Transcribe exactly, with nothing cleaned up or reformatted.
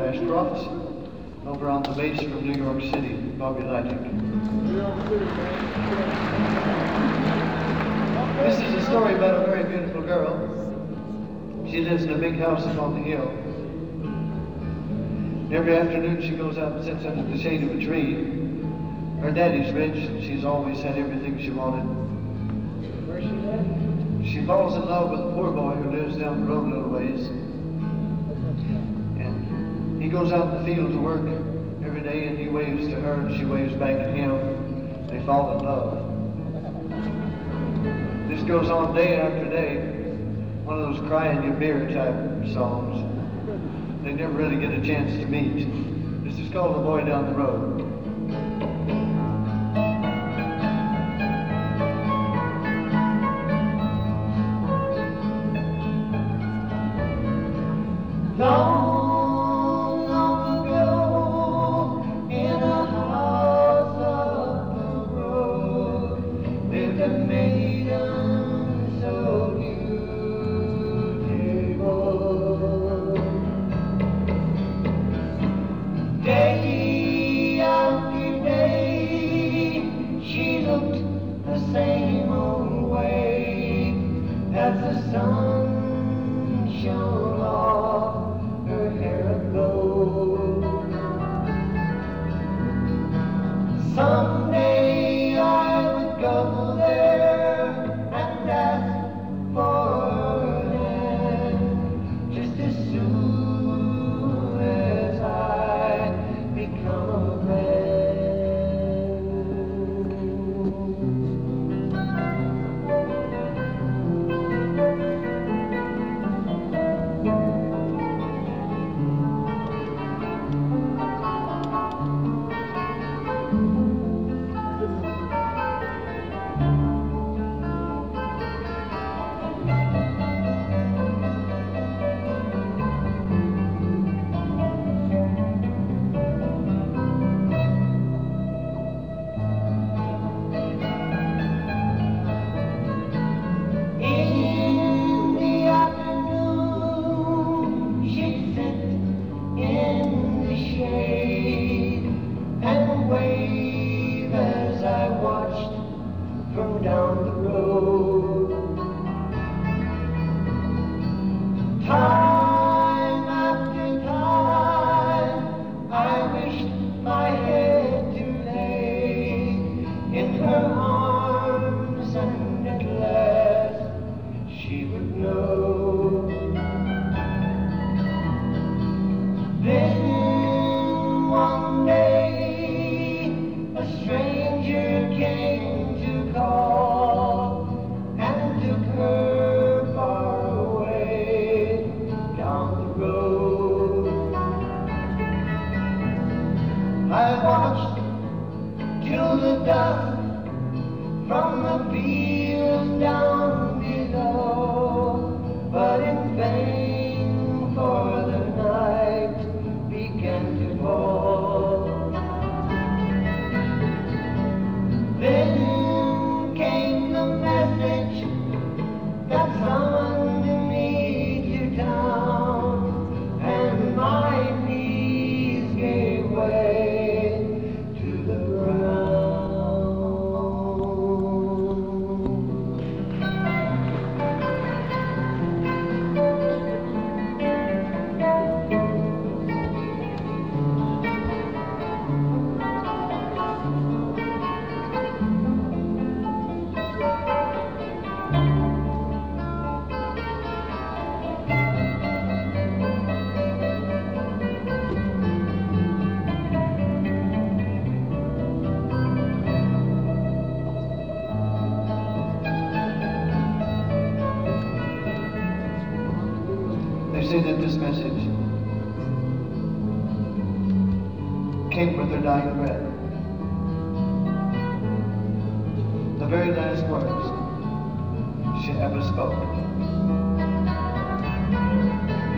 Ashcroft, over on the base from New York City, Bobby Lighting. This is a story about a very beautiful girl. She lives in a big house up on the hill. Every afternoon she goes out and sits under the shade of a tree. Her daddy's rich and she's always had everything she wanted. Where's she at? She falls in love with a poor boy who lives down the road a little ways. And he goes out in the field to work every day and he waves to her and she waves back at him. They fall in love. This goes on day after day. One of those crying your beer type songs. They never really get a chance to meet. This is called The Boy Down the Road. Long, long ago, in a house up the road, lived a maiden so beautiful. Day after day, she looked the same old way as the sun shone off her hair of gold. Someday I would go there and ask for her hand, just as soon as I become a man. In the afternoon, she'd sit in the shade and wave as I watched from down the road. Time after time, I wished my head to lay in her arms, and at last she would know. Then one day a stranger came to call and took her far away down the road. I watched till the dust from the fields down below, but in vain, for the night began to fall. Then came the message that summoned me to town, and my knees gave way to the ground. They say that this message came with her dying breath. The very last words she ever spoke.